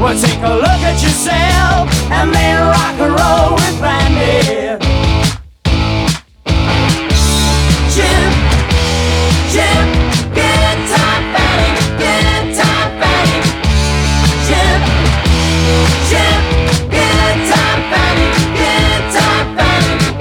take a look at yourself and then rock and roll.